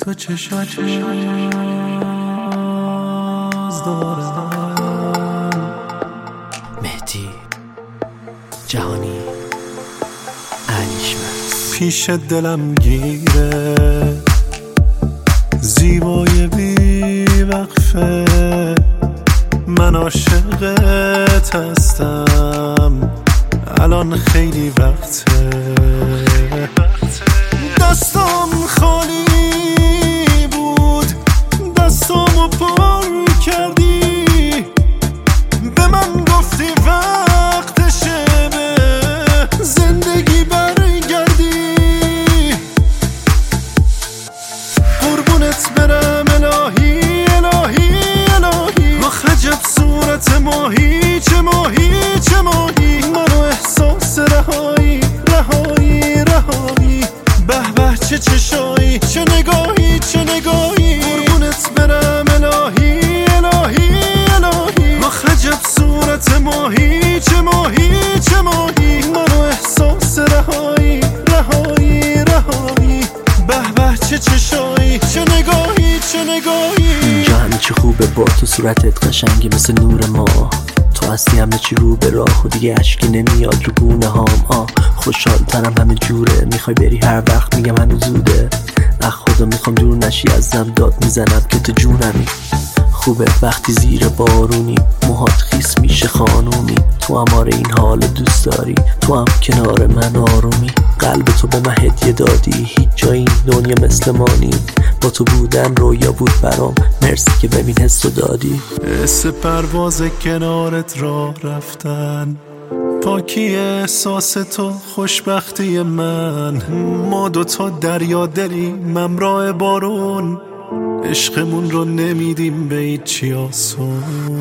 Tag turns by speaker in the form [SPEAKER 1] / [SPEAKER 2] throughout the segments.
[SPEAKER 1] تو چشات باز دارم.
[SPEAKER 2] مهدی جهانی علیشمس
[SPEAKER 1] پیش دلم گیره زیبای بی وقفه، من عاشقت هستم الان خیلی وقته. دستم خالی بود، دستامو پر کردی، به من گفتی وقتشه به زندگی برگردی. قربونت برم الهی الهی الهی، آخ عجب صورت ماهی، چه ماهی چه ماهی، منو احساس رهایی رهایی رهایی. به به چه چشایی، چه نگاهی چه نگاهی، قربونت برم الهی الهی الهی، آخ عجب صورت ماهی، چه ماهی چه ماهی، منو احساس رهایی رهایی رهایی. به به چه چشایی، چه نگاهی چه نگاهی.
[SPEAKER 2] اینجا همه چی خوبه با تو، صورتت قشنگه مثل نور ما، تو هستی همه چی رو به راه و دیگه اشکی نمیاد رو گونه هام. خوشحال ترم همه جوره، میخوای بری هر وقت میگم هنوز زوده. خدا میخوام دور نشی ازم، داد میزنم که تو جونمی. خوبه وقتی زیر بارونی، موهات خیس میشه خانومی، تو هم آره این حال دوست داری، تو هم کنار من آرومی. قلب تو به من هدیه دادی، هیچ جای این دنیا مثل ما نی، با تو بودن رویا بود برام، مرسی که ببین حسو دادی.
[SPEAKER 1] حس پرواز کنارت راه رفتن، پاکی احساس تو خوشبختی من، ما دوتا دریا دلیم همراه بارون، عشقمون رو نمیدیم به هیچی آسون.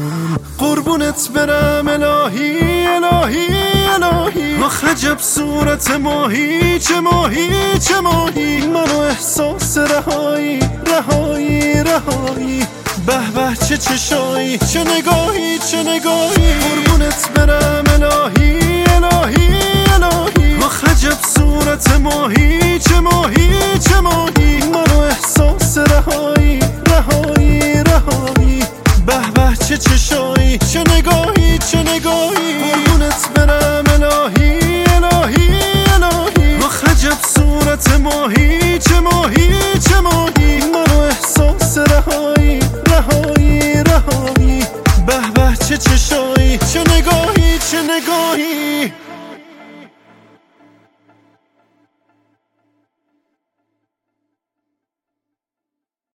[SPEAKER 1] قربونت برم الهی الهی الهی، آخ عجب صورت ماهی، چه ماهی چه ماهی، منو احساس رهایی رهایی رهایی. به به چه چشایی، چه نگاهی چه نگاهی، قربونت برم الهی الهی الهی، آخ عجب صورت ماهی، چه ماهی چه ماهی، منو احساس رهایی رهایی رهایی. به به چه چشایی، چه نگاهی چه نگاهی، قربونت برم الهی الهی الهی، آخ عجب صورت ماهی، چه ماهی چه ماهی، منو احساس رهایی رهایی رهایی. به به چه چشایی، چه نگاهی چه نگاهی.